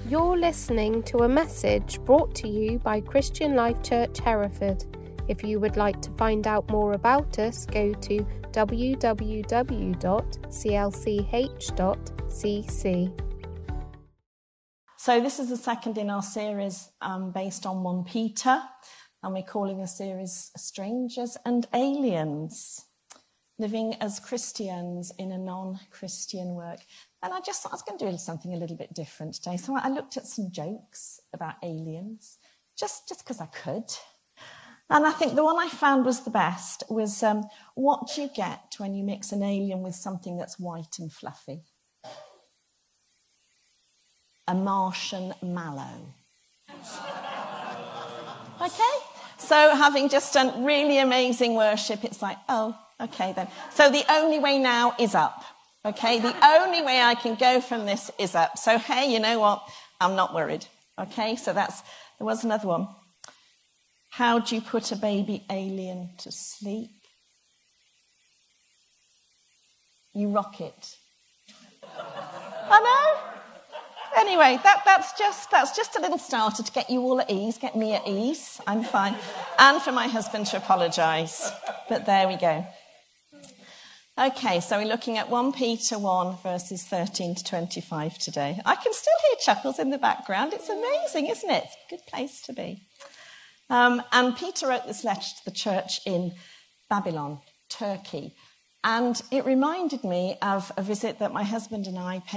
You're listening to a message brought to you by Christian Life Church Hereford. If you would like to find out more about us, go to www.clch.cc. So this is the second in our series based on 1 Peter, and we're calling the series Strangers and Aliens, living as Christians in a non-Christian work. And I just thought I was going to do something a little bit different today. So I looked at some jokes about aliens, just because I could. And I think the one I found was the best was, what do you get when you mix an alien with something that's white and fluffy? A Martian mallow. Okay? So having just done really amazing worship, it's like, oh, okay then. So the only way now is up. Okay? The only way I can go from this is up. So, hey, you know what? I'm not worried. Okay? So there was another one. How do you put a baby alien to sleep? You rock it. I know. Anyway, that's just a little starter to get you all at ease, get me at ease. I'm fine. And for my husband to apologise. But there we go. Okay, so we're looking at 1 Peter 1, verses 13 to 25 today. I can still hear chuckles in the background. It's amazing, isn't it? It's a good place to be. And Peter wrote this letter to the church in Babylon, Turkey. And it reminded me of a visit that my husband and I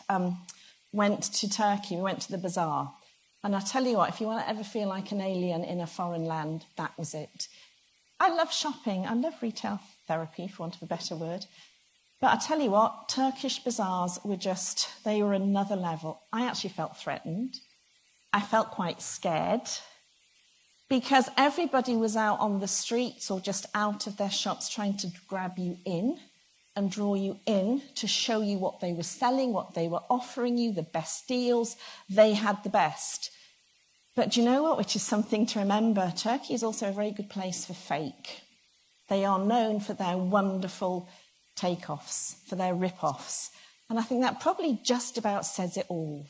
went to Turkey. We went to the bazaar. And I tell you what, if you want to ever feel like an alien in a foreign land, that was it. I love shopping. I love retail therapy, for want of a better word. But I tell you what, Turkish bazaars they were another level. I actually felt threatened. I felt quite scared because everybody was out on the streets or just out of their shops trying to grab you in and draw you in to show you what they were selling, what they were offering you, the best deals. They had the best. But do you know what? Which is something to remember. Turkey is also a very good place for fake. They are known for their wonderful takeoffs, for their rip-offs. And I think that probably just about says it all.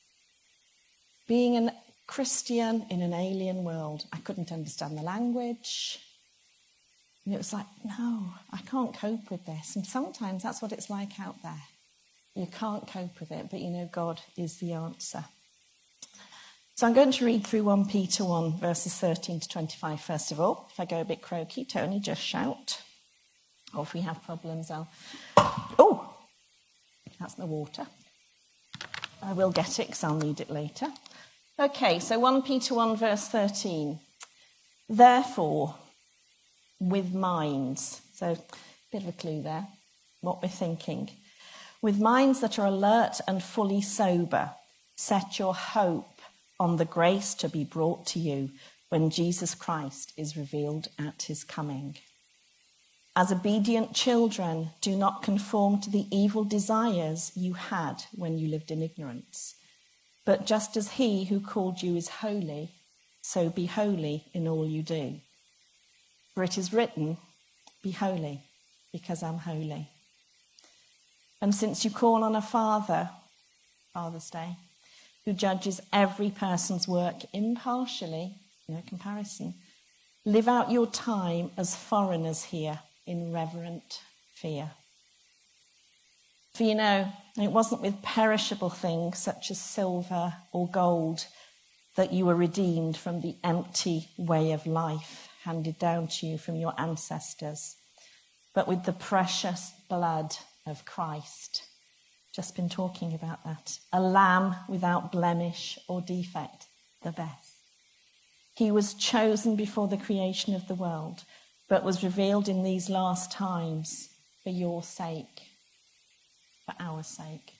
Being a Christian in an alien world, I couldn't understand the language. And it was like, no, I can't cope with this. And sometimes that's what it's like out there. You can't cope with it, but you know God is the answer. So I'm going to read through 1 Peter 1, verses 13 to 25 first of all. If I go a bit croaky, Tony, just shout. Or if we have problems, Oh, that's my water. I will get it because I'll need it later. Okay, so 1 Peter 1, verse 13. Therefore, with minds. So a bit of a clue there, what we're thinking. With minds that are alert and fully sober, set your hope on the grace to be brought to you when Jesus Christ is revealed at his coming. As obedient children, do not conform to the evil desires you had when you lived in ignorance. But just as he who called you is holy, so be holy in all you do. For it is written, be holy, because I'm holy. And since you call on a Father's Day, who judges every person's work impartially, no comparison, live out your time as foreigners here in reverent fear. For you know, it wasn't with perishable things such as silver or gold that you were redeemed from the empty way of life handed down to you from your ancestors, but with the precious blood of Christ. Just been talking about that. A lamb without blemish or defect, the best. He was chosen before the creation of the world, but was revealed in these last times for your sake, for our sake.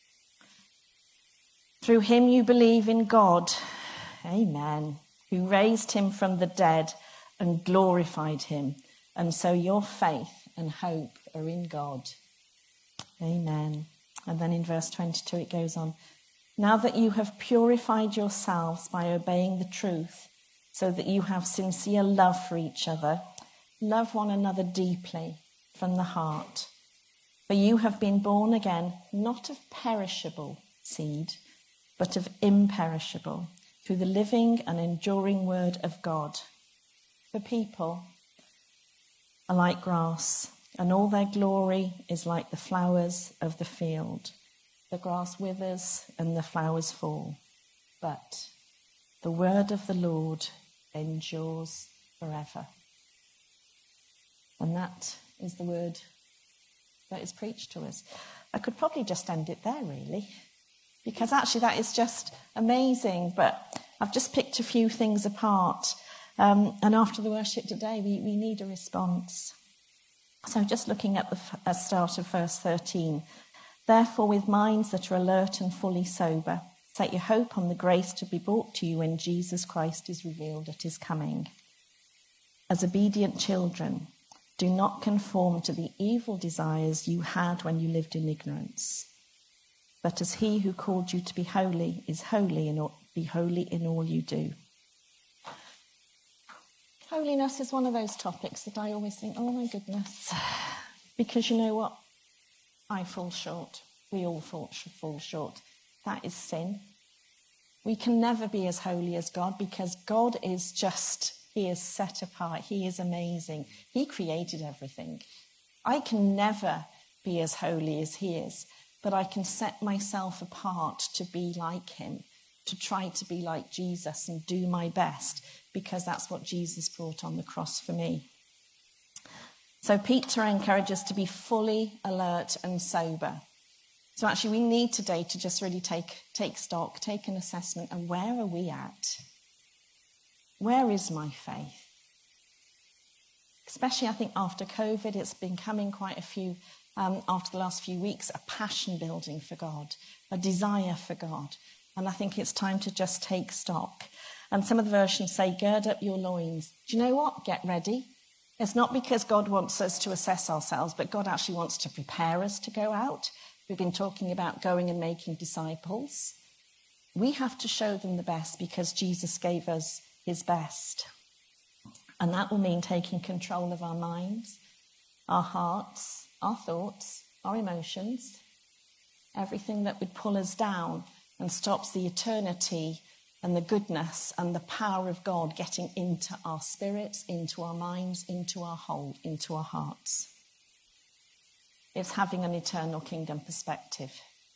Through him you believe in God, amen, who raised him from the dead and glorified him, and so your faith and hope are in God. Amen. And then in verse 22 it goes on, now that you have purified yourselves by obeying the truth, so that you have sincere love for each other, love one another deeply from the heart. For you have been born again, not of perishable seed, but of imperishable, through the living and enduring word of God. For people are like grass, and all their glory is like the flowers of the field. The grass withers and the flowers fall, but the word of the Lord endures forever. And that is the word that is preached to us. I could probably just end it there, really, because actually that is just amazing. But I've just picked a few things apart. And after the worship today, we need a response. So just looking at the start of verse 13. Therefore, with minds that are alert and fully sober, set your hope on the grace to be brought to you when Jesus Christ is revealed at his coming. As obedient children, do not conform to the evil desires you had when you lived in ignorance. But as he who called you to be holy is holy, and be holy in all you do. Holiness is one of those topics that I always think, oh my goodness. Because you know what? I fall short. We all fall short. That is sin. We can never be as holy as God, because God is just, he is set apart. He is amazing. He created everything. I can never be as holy as he is, but I can set myself apart to be like him, to try to be like Jesus and do my best, because that's what Jesus brought on the cross for me. So Peter encourages us to be fully alert and sober. So actually we need today to just really take stock, take an assessment, and where are we at? Where is my faith? Especially I think after COVID, it's been coming quite a few, after the last few weeks, a passion building for God, a desire for God. And I think it's time to just take stock. And some of the versions say, gird up your loins. Do you know what? Get ready. It's not because God wants us to assess ourselves, but God actually wants to prepare us to go out. We've been talking about going and making disciples. We have to show them the best because Jesus gave us his best. And that will mean taking control of our minds, our hearts, our thoughts, our emotions, everything that would pull us down and stops the eternity and the goodness and the power of God getting into our spirits, into our minds, into our whole, into our hearts. It's having an eternal kingdom perspective.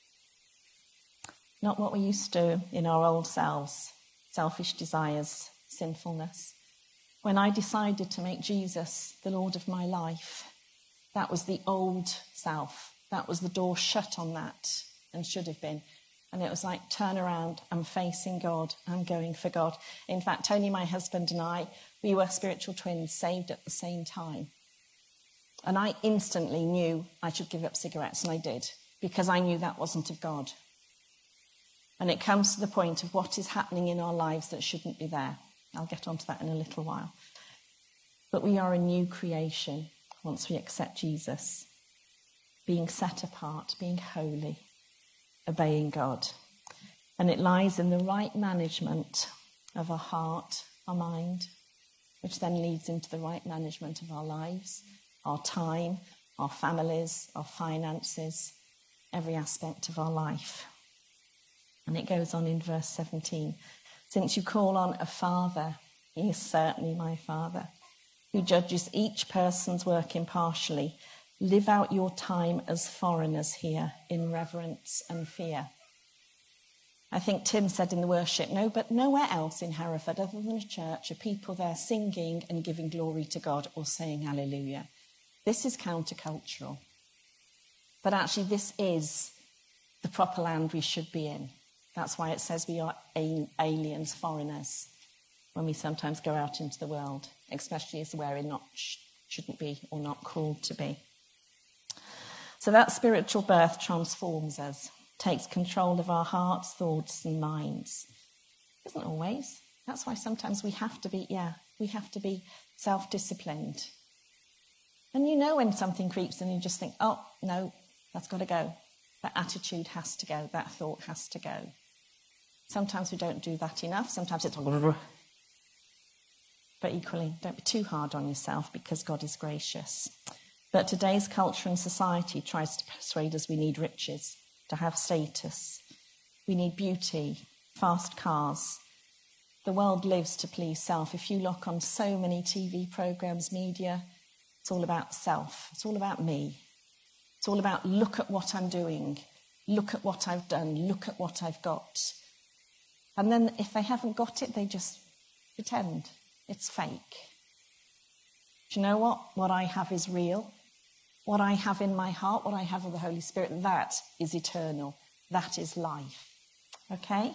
Not what we used to in our old selves, selfish desires, sinfulness. When I decided to make Jesus the Lord of my life, that was the old self. That was the door shut on that, and should have been. And it was like, turn around, I'm facing God, I'm going for God. In fact, Tony, my husband, and I, we were spiritual twins, saved at the same time. And I instantly knew I should give up cigarettes, and I did, because I knew that wasn't of God. And it comes to the point of what is happening in our lives that shouldn't be there. I'll get onto that in a little while. But we are a new creation once we accept Jesus, being set apart, being holy, obeying God. And it lies in the right management of our heart, our mind, which then leads into the right management of our lives, our time, our families, our finances, every aspect of our life. And it goes on in verse 17. Since you call on a father, he is certainly my father, who judges each person's work impartially. Live out your time as foreigners here in reverence and fear. I think Tim said in the worship, no, but nowhere else in Hereford other than a church are people there singing and giving glory to God or saying hallelujah. This is countercultural. But actually this is the proper land we should be in. That's why it says we are aliens, foreigners, when we sometimes go out into the world, especially as where we're not shouldn't be or not called to be. So that spiritual birth transforms us, takes control of our hearts, thoughts and minds. Isn't always. That's why sometimes we have to be self-disciplined. And you know when something creeps in, you just think, oh, no, that's got to go. That attitude has to go. That thought has to go. Sometimes we don't do that enough. Sometimes it's... But equally, don't be too hard on yourself because God is gracious. But today's culture and society tries to persuade us we need riches, to have status, We need beauty, fast cars. The world lives to please self. If you look on so many TV programs, media, it's all about self. It's all about me. It's all about look at what I'm doing, look at what I've done, look at what I've got. And then if they haven't got it, they just pretend it's fake. Do you know what? What I have is real. What I have in my heart, what I have of the Holy Spirit, that is eternal. That is life. Okay?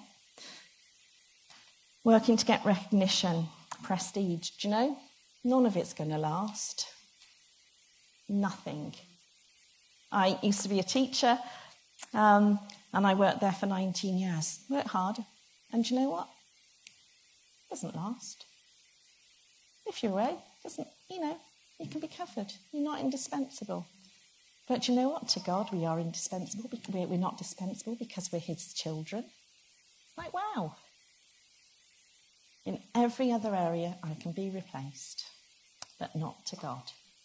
Working to get recognition, prestige. Do you know? None of it's going to last. Nothing. I used to be a teacher, and I worked there for 19 years. Worked hard. And do you know what? It doesn't last. If you're away, doesn't, you can be covered. You're not indispensable. But you know what? To God, we are indispensable. We're not dispensable because we're his children. Like, wow. In every other area, I can be replaced, but not to God.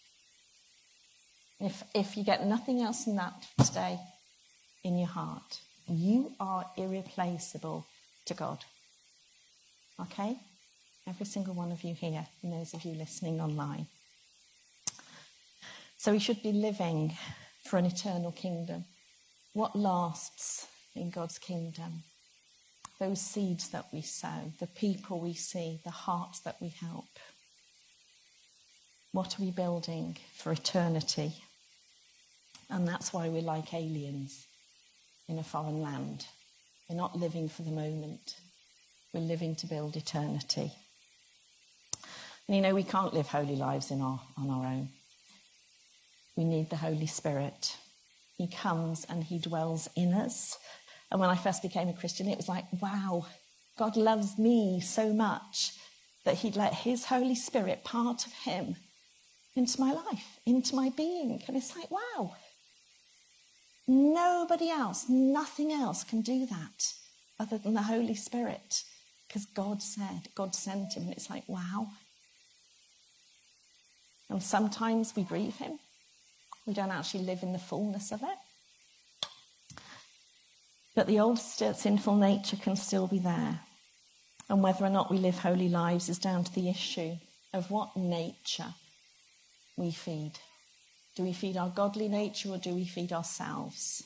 If you get nothing else than that today in your heart, you are irreplaceable to God. Okay? Every single one of you here, and those of you listening online. So we should be living for an eternal kingdom. What lasts in God's kingdom? Those seeds that we sow, the people we see, the hearts that we help. What are we building for eternity? And that's why we're like aliens in a foreign land. We're not living for the moment. We're living to build eternity. And we can't live holy lives on our own. We need the Holy Spirit. He comes and he dwells in us. And when I first became a Christian, it was like, wow, God loves me so much that he'd let his Holy Spirit, part of him, into my life, into my being. And it's like, wow. Nobody else, nothing else can do that other than the Holy Spirit. Because God sent him. And it's like, wow. And sometimes we grieve him. We don't actually live in the fullness of it. But the old sinful nature can still be there. And whether or not we live holy lives is down to the issue of what nature we feed. Do we feed our godly nature or do we feed ourselves?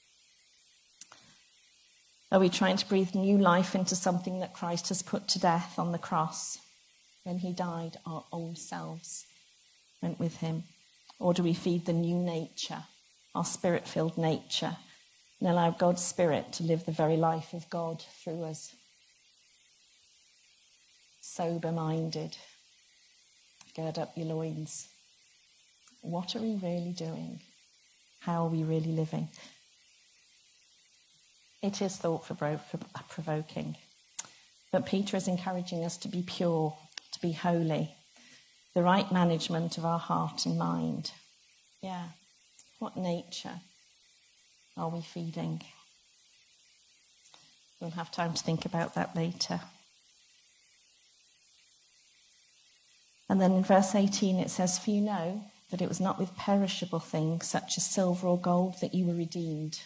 Are we trying to breathe new life into something that Christ has put to death on the cross? When he died, our old selves went with him. Or do we feed the new nature, our spirit-filled nature, and allow God's Spirit to live the very life of God through us? Sober-minded. Gird up your loins. What are we really doing? How are we really living? It is thought-provoking. But Peter is encouraging us to be pure, to be holy, the right management of our heart and mind. Yeah. What nature are we feeding? We'll have time to think about that later. And then in verse 18 it says, "For you know that it was not with perishable things such as silver or gold that you were redeemed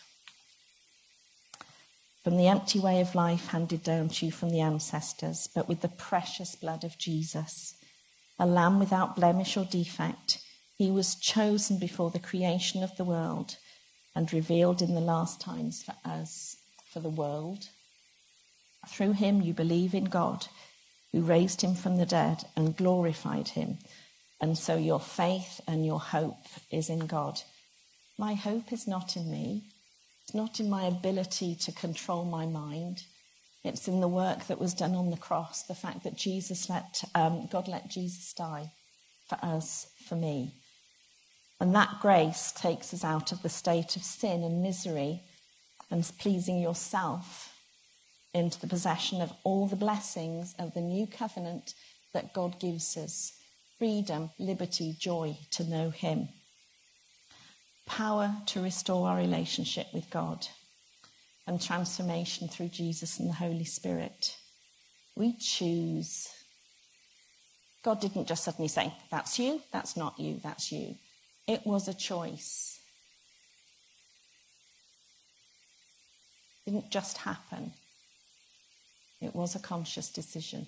from the empty way of life handed down to you from the ancestors, but with the precious blood of Jesus, a lamb without blemish or defect. He was chosen before the creation of the world and revealed in the last times for us, for the world. Through him you believe in God, who raised him from the dead and glorified him. And so your faith and your hope is in God." My hope is not in me. It's not in my ability to control my mind. It's in the work that was done on the cross, the fact that God let Jesus die for us, for me. And that grace takes us out of the state of sin and misery and pleasing yourself into the possession of all the blessings of the new covenant that God gives us. Freedom, liberty, joy to know him. Power to restore our relationship with God. And transformation through Jesus and the Holy Spirit. We choose. God didn't just suddenly say, that's you, that's not you, that's you. It was a choice. Didn't just happen. It was a conscious decision.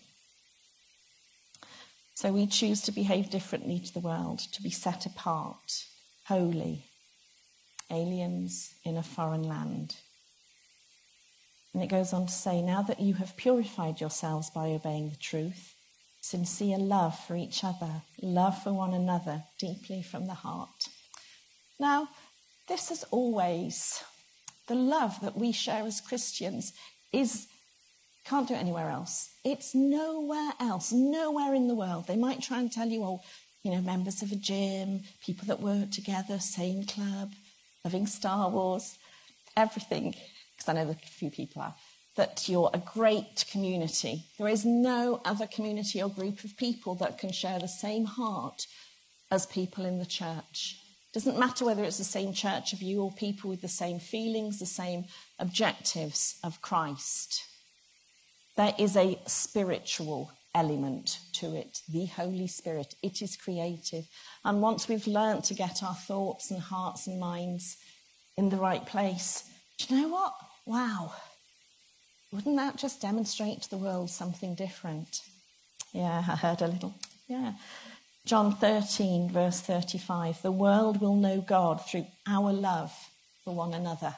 So we choose to behave differently to the world, to be set apart, holy, aliens in a foreign land. And it goes on to say, now that you have purified yourselves by obeying the truth, sincere love for each other, love for one another deeply from the heart. Now, this is always, the love that we share as Christians can't do it anywhere else. It's nowhere else, nowhere in the world. They might try and tell you, members of a gym, people that work together, same club, loving Star Wars, everything, because I know that a few people are, that you're a great community. There is no other community or group of people that can share the same heart as people in the church. It doesn't matter whether it's the same church of you or people with the same feelings, the same objectives of Christ. There is a spiritual element to it, the Holy Spirit. It is creative. And once we've learned to get our thoughts and hearts and minds in the right place, do you know what? Wow. Wouldn't that just demonstrate to the world something different? Yeah, I heard a little. Yeah. John 13, verse 35. The world will know God through our love for one another.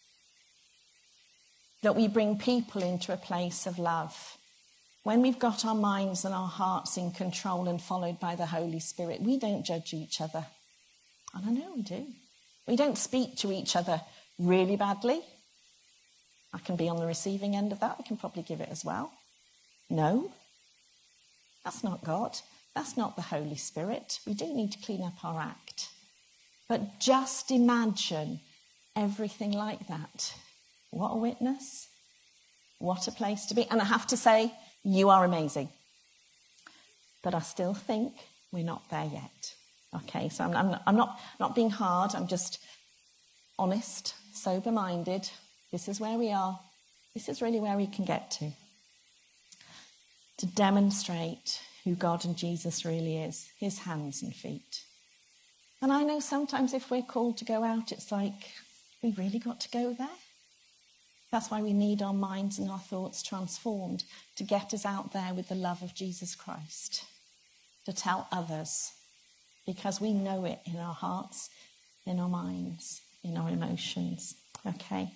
That we bring people into a place of love. When we've got our minds and our hearts in control and followed by the Holy Spirit, we don't judge each other. And I know we do. We don't speak to each other really badly. I can be on the receiving end of that. I can probably give it as well. No, that's not God. That's not the Holy Spirit. We do need to clean up our act. But just imagine everything like that. What a witness. What a place to be. And I have to say, you are amazing. But I still think we're not there yet. Okay, so I'm not being hard. I'm just honest, sober-minded. This is where we are. This is really where we can get to. To demonstrate who God and Jesus really is, his hands and feet. And I know sometimes if we're called to go out, it's like, we really got to go there? That's why we need our minds and our thoughts transformed to get us out there with the love of Jesus Christ, to tell others, because we know it in our hearts, in our minds, in our emotions. Okay.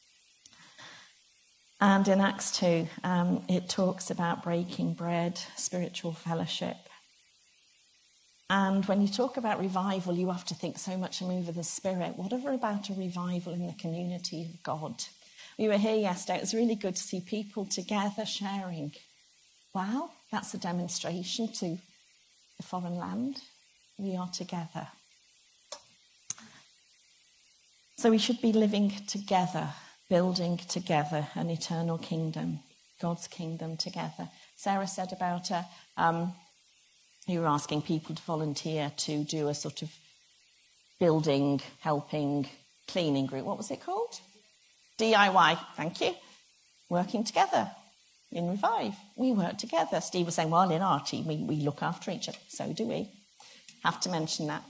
And in Acts 2, it talks about breaking bread, spiritual fellowship. And when you talk about revival, you have to think so much a move of the Spirit. Whatever about a revival in the community of God? We were here yesterday. It was really good to see people together sharing. Wow, that's a demonstration to the foreign land. We are together. So we should be living together, building together an eternal kingdom, God's kingdom together. Sarah said about you were asking people to volunteer to do a sort of building, helping, cleaning group. What was it called? DIY, thank you. Working together in Revive. We work together. Steve was saying, well, in our team, we look after each other. So do we. Have to mention that.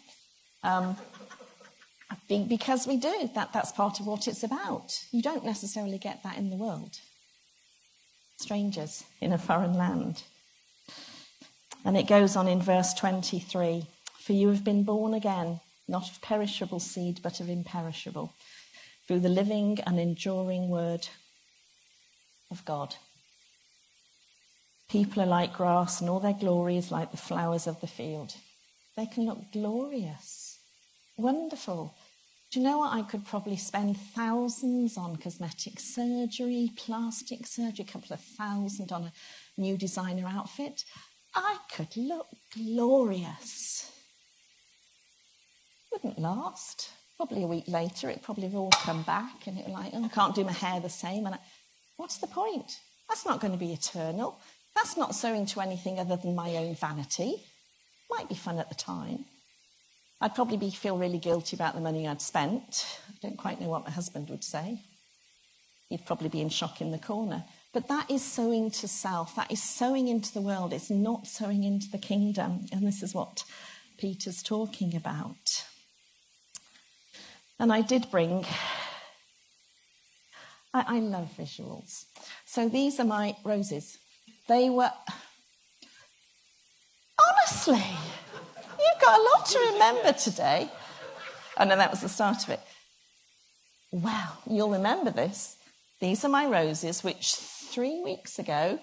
Because we do. That's part of what it's about. You don't necessarily get that in the world. Strangers in a foreign land. And it goes on in verse 23. For you have been born again, not of perishable seed, but of imperishable, through the living and enduring word of God. People are like grass, and all their glory is like the flowers of the field. They can look glorious, wonderful. Do you know what? I could probably spend thousands on cosmetic surgery, plastic surgery, a couple of thousand on a new designer outfit. I could look glorious. Wouldn't last. Probably a week later, it probably have all come back, and it was like, oh, I can't do my hair the same. And what's the point? That's not going to be eternal. That's not sowing to anything other than my own vanity. Might be fun at the time. I'd probably feel really guilty about the money I'd spent. I don't quite know what my husband would say. He'd probably be in shock in the corner. But that is sowing to self. That is sowing into the world. It's not sowing into the kingdom. And this is what Peter's talking about. And I did bring I love visuals. So these are my roses. They were... Honestly, you've got a lot to remember today. Oh, no, that was the start of it. Well, you'll remember this. These are my roses, which 3 weeks ago...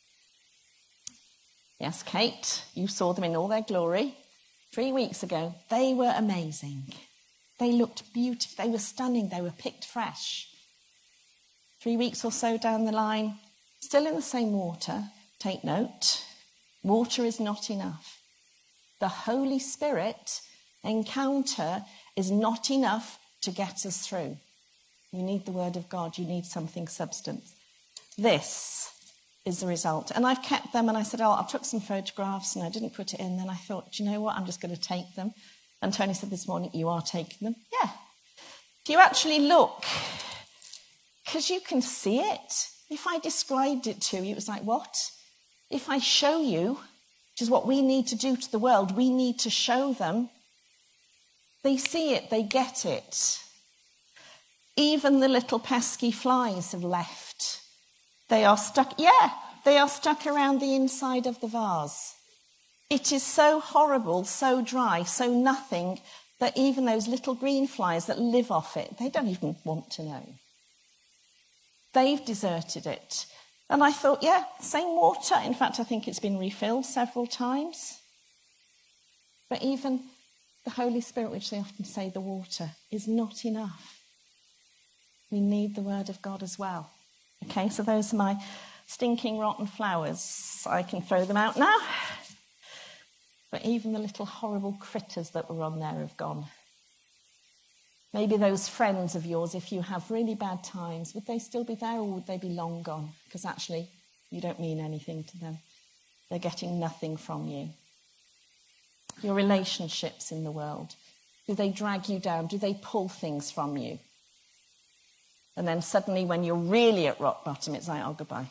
Yes, Kate, you saw them in all their glory. 3 weeks ago, they were amazing. They looked beautiful. They were stunning. They were picked fresh. 3 weeks or so down the line, still in the same water. Take note, water is not enough. The Holy Spirit encounter is not enough to get us through. You need the Word of God. You need something substance. This is the result. And I've kept them, and I said, I took some photographs, and I didn't put it in. Then I thought, do you know what? I'm just going to take them. And Tony said this morning, you are taking them? Yeah. If you actually look, because you can see it. If I described it to you, it was like, what? If I show you, which is what we need to do to the world, we need to show them. They see it, they get it. Even the little pesky flies have left. They are stuck, they are stuck around the inside of the vase. It is so horrible, so dry, so nothing, that even those little green flies that live off it, they don't even want to know. They've deserted it. And I thought, same water. In fact, I think it's been refilled several times. But even the Holy Spirit, which they often say the water, is not enough. We need the Word of God as well. Okay, so those are my stinking rotten flowers. I can throw them out now. But even the little horrible critters that were on there have gone. Maybe those friends of yours, if you have really bad times, would they still be there or would they be long gone? Because actually, you don't mean anything to them. They're getting nothing from you. Your relationships in the world, do they drag you down? Do they pull things from you? And then suddenly when you're really at rock bottom, it's like, goodbye.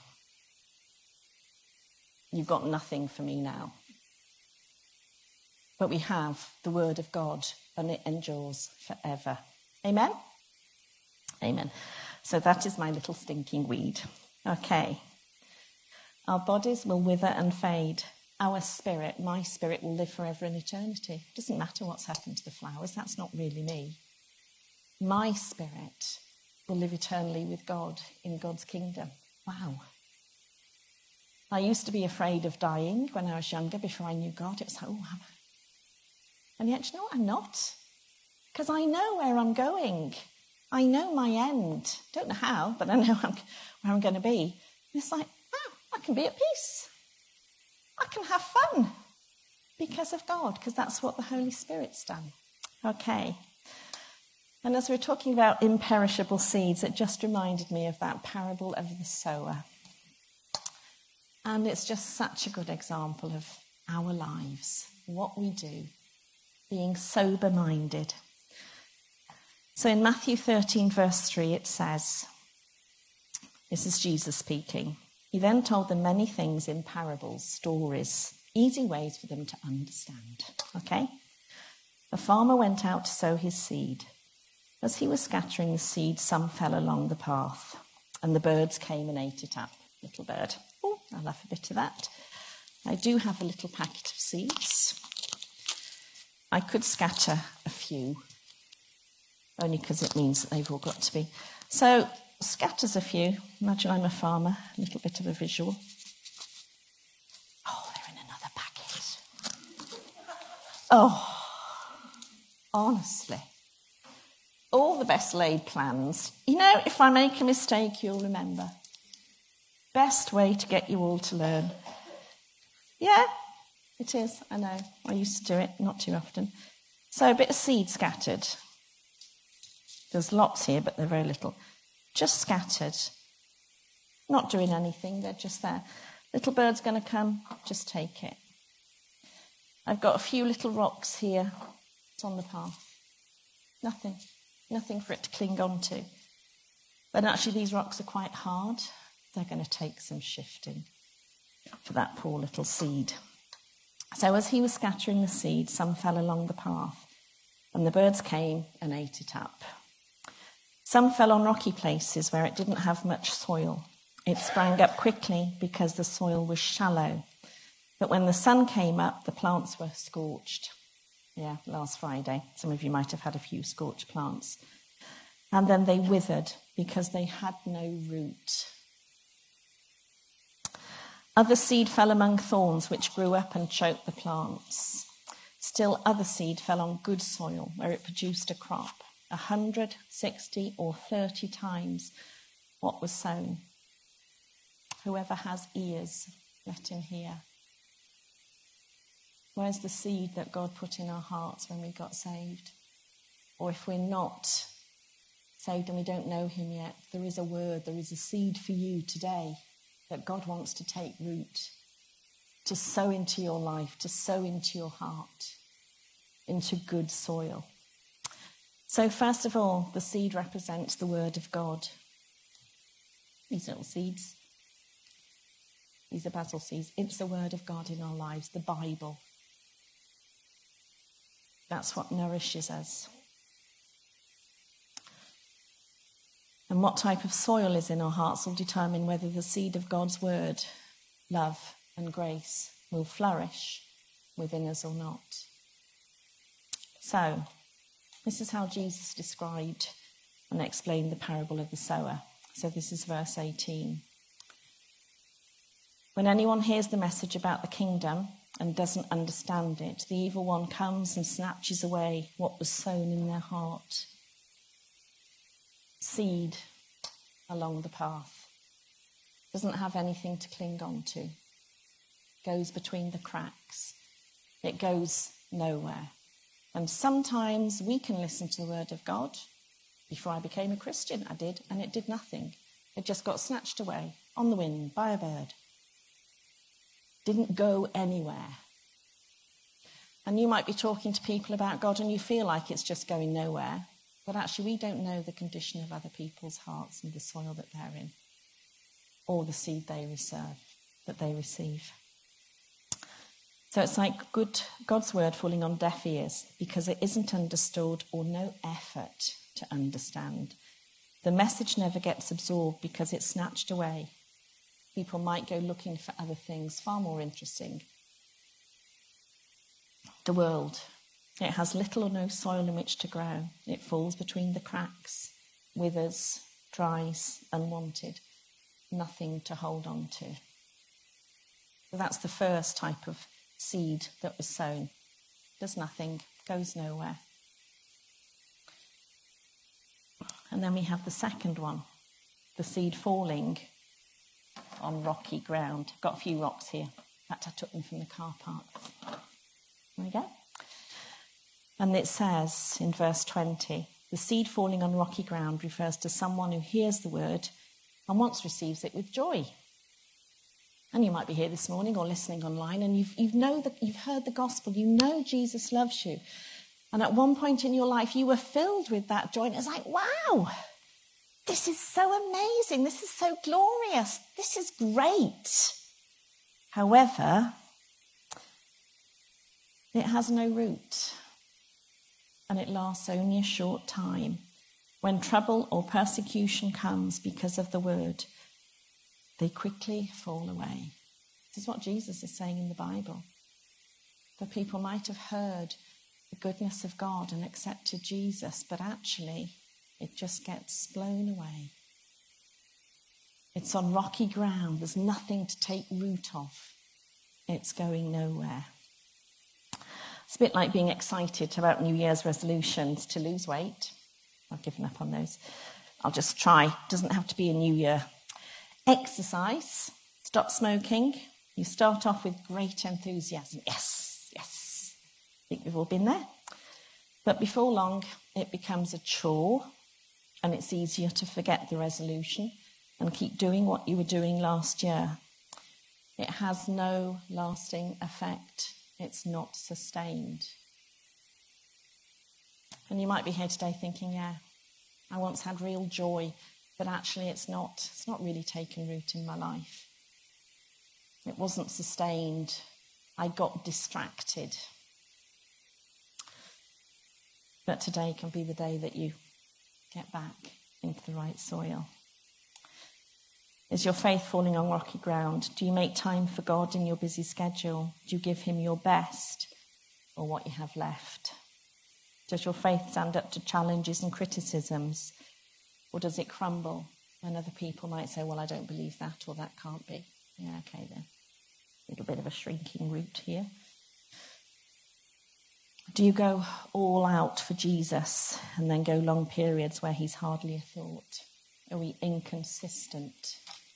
You've got nothing for me now. But we have the Word of God, and it endures forever. Amen? Amen. So that is my little stinking weed. Okay. Our bodies will wither and fade. Our spirit, my spirit, will live forever in eternity. It doesn't matter what's happened to the flowers. That's not really me. My spirit will live eternally with God in God's kingdom. Wow. I used to be afraid of dying when I was younger, before I knew God. It was like, and yet, you know what? I'm not. Because I know where I'm going. I know my end. Don't know how, but I know where I'm going to be. And it's like, wow, I can be at peace. I can have fun because of God, because that's what the Holy Spirit's done. Okay. And as we're talking about imperishable seeds, it just reminded me of that parable of the sower. And it's just such a good example of our lives, what we do, being sober-minded. So in Matthew 13, verse 3, it says, this is Jesus speaking. He then told them many things in parables, stories, easy ways for them to understand. Okay? A farmer went out to sow his seed. As he was scattering the seed, some fell along the path, and the birds came and ate it up. Little bird. Oh, I'll have a bit of that. I do have a little packet of seeds. I could scatter a few, only because it means that they've all got to be. So, scatters a few. Imagine I'm a farmer, a little bit of a visual. Oh, they're in another packet. Oh, honestly. All the best laid plans. You know, if I make a mistake, you'll remember. Best way to get you all to learn. Yeah, it is, I know. I used to do it, not too often. So a bit of seed scattered. There's lots here, but they're very little. Just scattered. Not doing anything, they're just there. Little bird's going to come, just take it. I've got a few little rocks here. It's on the path. Nothing for it to cling on to. But actually these rocks are quite hard. They're going to take some shifting for that poor little seed. So as he was scattering the seed, some fell along the path, and the birds came and ate it up. Some fell on rocky places where it didn't have much soil. It sprang up quickly because the soil was shallow. But when the sun came up, the plants were scorched. Yeah, last Friday. Some of you might have had a few scorched plants. And then they withered because they had no root. Other seed fell among thorns, which grew up and choked the plants. Still other seed fell on good soil, where it produced a crop, 160 or 30 times what was sown. Whoever has ears, let him hear. Where's the seed that God put in our hearts when we got saved? Or if we're not saved and we don't know him yet, there is a word, there is a seed for you today that God wants to take root, to sow into your life, to sow into your heart, into good soil. So first of all, the seed represents the word of God. These little seeds, these are basil seeds. It's the word of God in our lives, the Bible. That's what nourishes us. And what type of soil is in our hearts will determine whether the seed of God's word, love and grace, will flourish within us or not. So, this is how Jesus described and explained the parable of the sower. So this is verse 18. When anyone hears the message about the kingdom and doesn't understand it, the evil one comes and snatches away what was sown in their heart. Seed along the path. Doesn't have anything to cling on to. Goes between the cracks. It goes nowhere. And sometimes we can listen to the word of God. Before I became a Christian, I did, and it did nothing. It just got snatched away on the wind by a bird. Didn't go anywhere. And you might be talking to people about God and you feel like it's just going nowhere. But actually we don't know the condition of other people's hearts and the soil that they're in. Or the seed they receive. So it's like God's word falling on deaf ears because it isn't understood or no effort to understand. The message never gets absorbed because it's snatched away. People might go looking for other things far more interesting. The world, it has little or no soil in which to grow. It falls between the cracks, withers, dries, unwanted. Nothing to hold on to. So that's the first type of seed that was sown. Does nothing, goes nowhere. And then we have the second one, the seed falling on rocky ground. I've got a few rocks here. In fact, I took them from the car park. There we go. And it says in verse 20, the seed falling on rocky ground refers to someone who hears the word and once receives it with joy. And you might be here this morning or listening online and you've heard the gospel. You know Jesus loves you. And at one point in your life, you were filled with that joy. And it's like, wow, this is so amazing. This is so glorious. This is great. However, it has no root. And it lasts only a short time. When trouble or persecution comes because of the word, they quickly fall away. This is what Jesus is saying in the Bible. The people might have heard the goodness of God and accepted Jesus, but actually it just gets blown away. It's on rocky ground. There's nothing to take root of. It's going nowhere. It's a bit like being excited about New Year's resolutions to lose weight. I've given up on those. I'll just try. It doesn't have to be a New Year. Exercise. Stop smoking. You start off with great enthusiasm. Yes, yes. I think we've all been there. But before long, it becomes a chore, and it's easier to forget the resolution and keep doing what you were doing last year. It has no lasting effect. It's not sustained. And you might be here today thinking, yeah, I once had real joy, but actually it's not really taken root in my life. It wasn't sustained. I got distracted. But today can be the day that you get back into the right soil? Is your faith falling on rocky ground? Do you make time for God in your busy schedule? Do you give him your best or what you have left? Does your faith stand up to challenges and criticisms? Or does it crumble when other people might say, well, I don't believe that, or that can't be? Yeah, okay then. A little bit of a shrinking route here. Do you go all out for Jesus and then go long periods where he's hardly a thought? Are we inconsistent?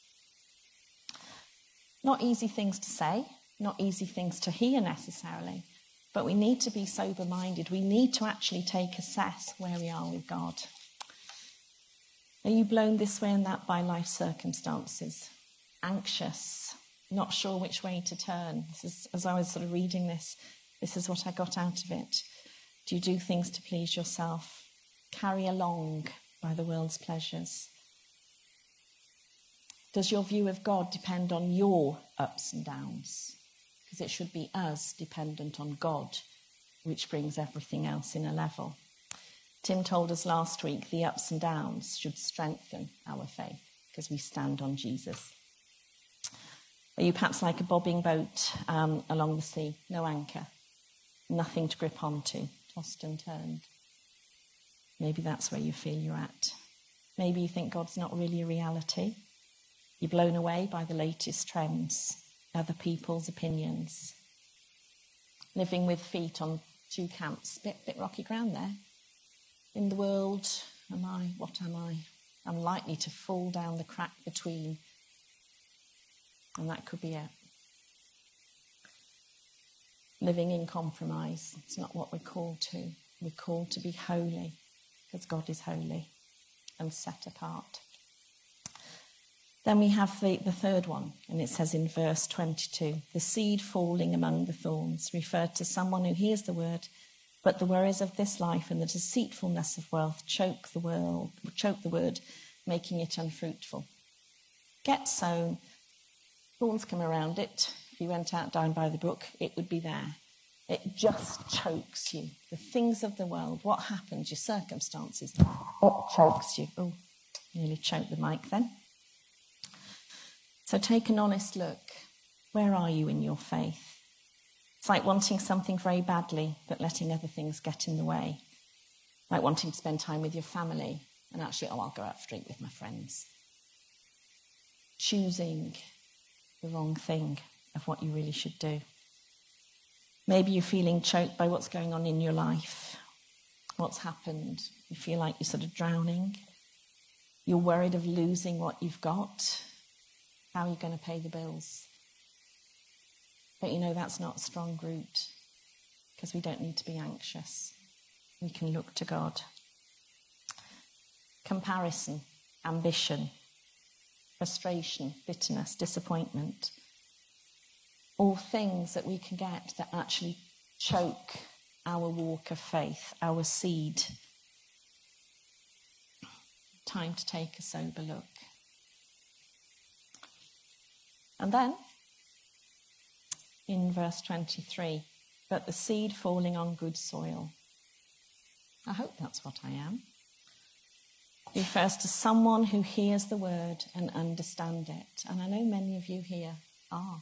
Not easy things to say, not easy things to hear necessarily, but we need to be sober-minded. We need to actually assess where we are with God. Are you blown this way and that by life circumstances? Anxious, not sure which way to turn? This is, as I was sort of reading this is what I got out of it. Do you do things to please yourself? Carry along by the world's pleasures? Does your view of God depend on your ups and downs? Because it should be us dependent on God, which brings everything else in a level. Tim told us last week the ups and downs should strengthen our faith because we stand on Jesus. Are you perhaps like a bobbing boat along the sea? No anchor, nothing to grip onto, tossed and turned. Maybe that's where you feel you're at. Maybe you think God's not really a reality. You're blown away by the latest trends, other people's opinions. Living with feet on two camps, bit rocky ground there. In the world, what am I? I'm likely to fall down the crack between. And that could be it. Living in compromise. It's not what we're called to. We're called to be holy because God is holy and set apart. Then we have the third one, and it says in verse 22, the seed falling among the thorns referred to someone who hears the word, but the worries of this life and the deceitfulness of wealth choke the word, making it unfruitful. Get sown, thorns come around it. If you went out down by the brook, it would be there. It just chokes you. The things of the world, what happens, your circumstances, it chokes you. Oh, nearly choked the mic then. So take an honest look. Where are you in your faith? It's like wanting something very badly, but letting other things get in the way. Like wanting to spend time with your family, and actually, I'll go out for a drink with my friends. Choosing the wrong thing of what you really should do. Maybe you're feeling choked by what's going on in your life. What's happened? You feel like you're sort of drowning. You're worried of losing what you've got. How are you going to pay the bills? But you know that's not a strong route because we don't need to be anxious. We can look to God. Comparison, ambition, frustration, bitterness, disappointment. All things that we can get that actually choke our walk of faith, our seed. Time to take a sober look. And then, in verse 23, but the seed falling on good soil. I hope that's what I am. Refers to someone who hears the word and understands it. And I know many of you here are.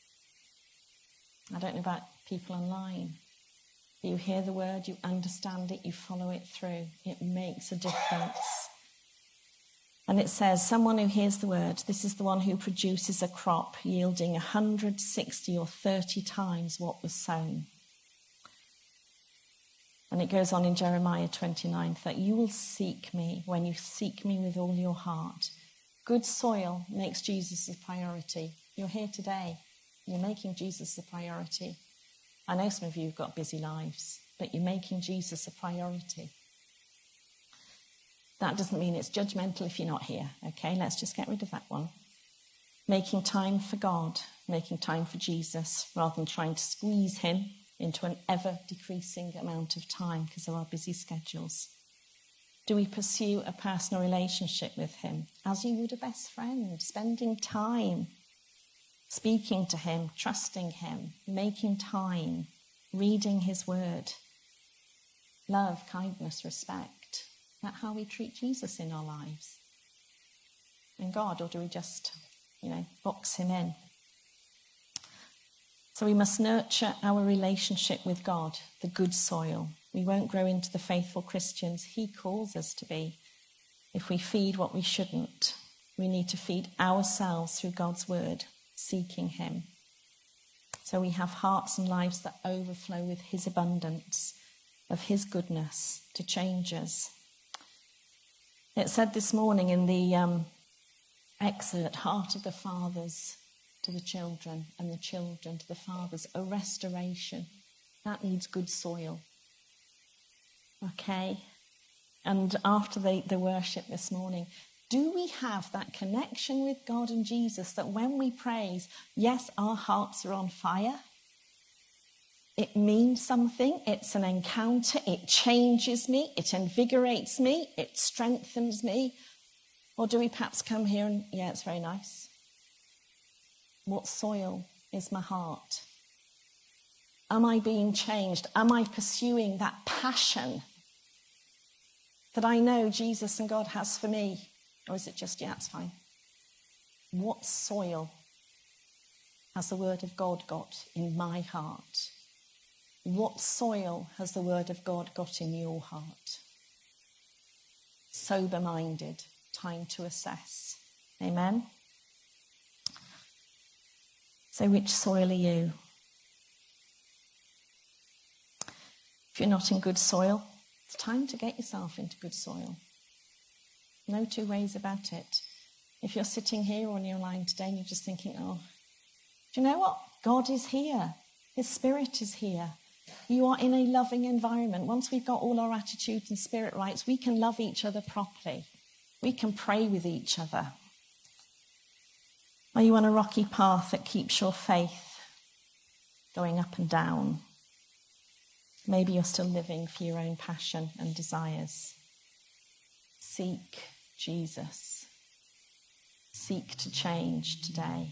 I don't know about people online. You hear the word, you understand it, you follow it through. It makes a difference. And it says, someone who hears the word, this is the one who produces a crop yielding 160 or 30 times what was sown. And it goes on in Jeremiah 29, that you will seek me when you seek me with all your heart. Good soil makes Jesus a priority. You're here today. You're making Jesus a priority. I know some of you have got busy lives, but you're making Jesus a priority. That doesn't mean it's judgmental if you're not here, okay? Let's just get rid of that one. Making time for God, making time for Jesus, rather than trying to squeeze him into an ever-decreasing amount of time because of our busy schedules. Do we pursue a personal relationship with him as you would a best friend, spending time, speaking to him, trusting him, making time, reading his word, love, kindness, respect, that how we treat Jesus in our lives? In God, or do we just, box him in? So we must nurture our relationship with God, the good soil. We won't grow into the faithful Christians he calls us to be if we feed what we shouldn't. We need to feed ourselves through God's word, seeking him. So we have hearts and lives that overflow with his abundance, of his goodness to change us. It said this morning in the excerpt, heart of the fathers to the children and the children to the fathers, a restoration. That needs good soil. Okay? And after the worship this morning, do we have that connection with God and Jesus that when we praise, yes, our hearts are on fire? It means something. It's an encounter. It changes me. It invigorates me. It strengthens me. Or do we perhaps come here and, yeah, it's very nice. What soil is my heart? Am I being changed? Am I pursuing that passion that I know Jesus and God has for me? Or is it just, yeah, it's fine? What soil has the word of God got in my heart? What soil has the word of God got in your heart? Sober-minded, time to assess. Amen? So which soil are you? If you're not in good soil, it's time to get yourself into good soil. No two ways about it. If you're sitting here or on your line today and you're just thinking, oh, do you know what? God is here. His Spirit is here. You are in a loving environment. Once we've got all our attitude and spirit rights, we can love each other properly. We can pray with each other. Are you on a rocky path that keeps your faith going up and down? Maybe you're still living for your own passion and desires. Seek Jesus. Seek to change today.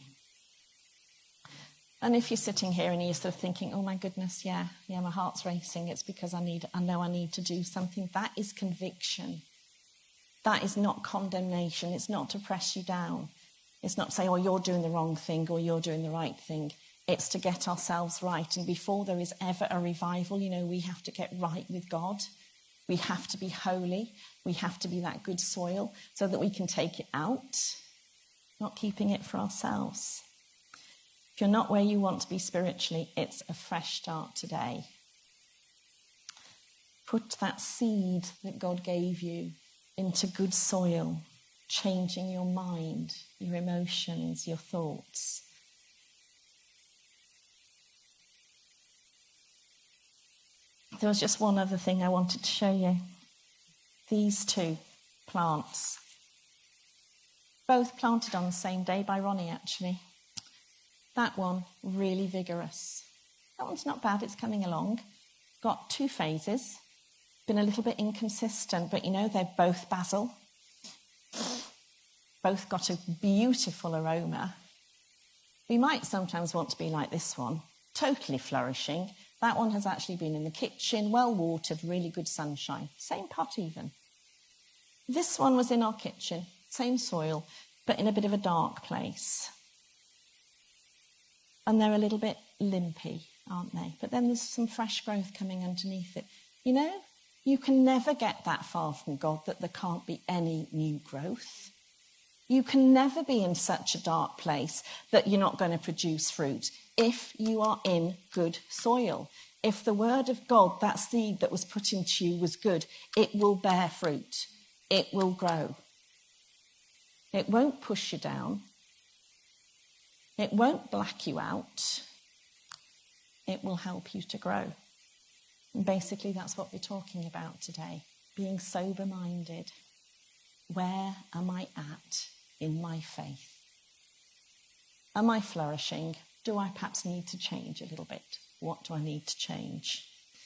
And if you're sitting here and you're sort of thinking, oh my goodness, yeah, my heart's racing, it's because I know I need to do something. That is conviction. That is not condemnation. It's not to press you down. It's not to say, oh, you're doing the wrong thing or you're doing the right thing. It's to get ourselves right. And before there is ever a revival, we have to get right with God. We have to be holy. We have to be that good soil so that we can take it out, not keeping it for ourselves. If you're not where you want to be spiritually, it's a fresh start today. Put that seed that God gave you into good soil, changing your mind, your emotions, your thoughts. There was just one other thing I wanted to show you. These two plants, both planted on the same day by Ronnie, actually. That one, really vigorous. That one's not bad, it's coming along. Got 2 phases. Been a little bit inconsistent, but they're both basil. Both got a beautiful aroma. We might sometimes want to be like this one, totally flourishing. That one has actually been in the kitchen, well watered, really good sunshine. Same pot even. This one was in our kitchen, same soil, but in a bit of a dark place. And they're a little bit limpy, aren't they? But then there's some fresh growth coming underneath it. You can never get that far from God that there can't be any new growth. You can never be in such a dark place that you're not going to produce fruit if you are in good soil. If the word of God, that seed that was put into you, was good, it will bear fruit. It will grow. It won't push you down. It won't black you out. It will help you to grow. And basically that's what we're talking about today. Being sober-minded. Where am I at in my faith? Am I flourishing? Do I perhaps need to change a little bit? What do I need to change?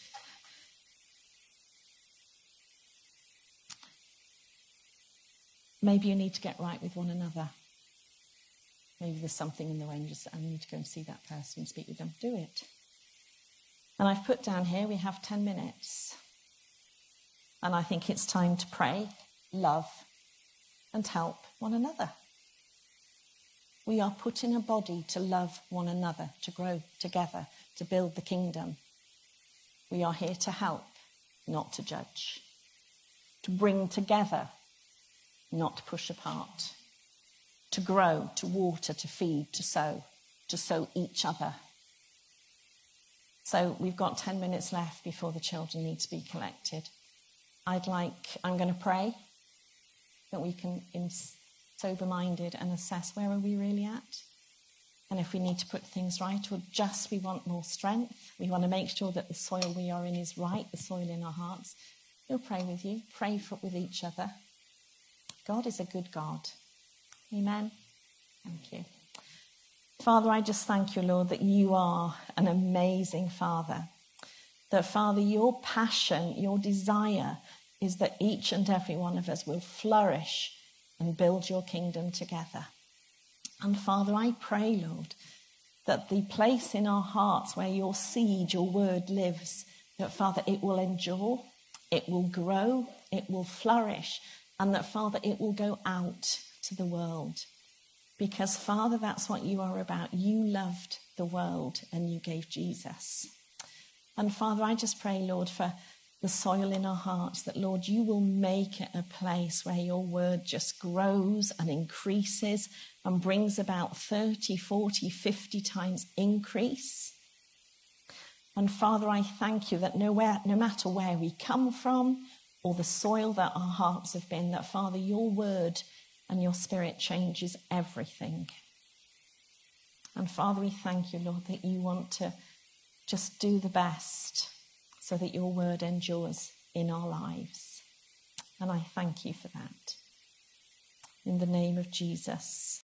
Maybe you need to get right with one another. Maybe there's something in the way and I need to go and see that person and speak with them. Do it. And I've put down here, we have 10 minutes. And I think it's time to pray, love, and help one another. We are put in a body to love one another, to grow together, to build the kingdom. We are here to help, not to judge. To bring together, not to push apart. To grow, to water, to feed, to sow each other. So we've got 10 minutes left before the children need to be collected. I'm going to pray that we can, in sober-minded, and assess where are we really at. And if we need to put things right, or just we want more strength, we want to make sure that the soil we are in is right, the soil in our hearts. We'll pray with you, with each other. God is a good God. Amen. Thank you. Father, I just thank you, Lord, that you are an amazing Father. That, Father, your passion, your desire is that each and every one of us will flourish and build your kingdom together. And, Father, I pray, Lord, that the place in our hearts where your seed, your word lives, that, Father, it will endure, it will grow, it will flourish, and that, Father, it will go out to the world. Because, Father, that's what you are about. You loved the world and you gave Jesus. And, Father, I just pray, Lord, for the soil in our hearts, that, Lord, you will make it a place where your word just grows and increases and brings about 30, 40, 50 times increase. And, Father, I thank you that no matter where we come from or the soil that our hearts have been, that, Father, your word and your spirit changes everything. And, Father, we thank you, Lord, that you want to just do the best so that your word endures in our lives. And I thank you for that. In the name of Jesus.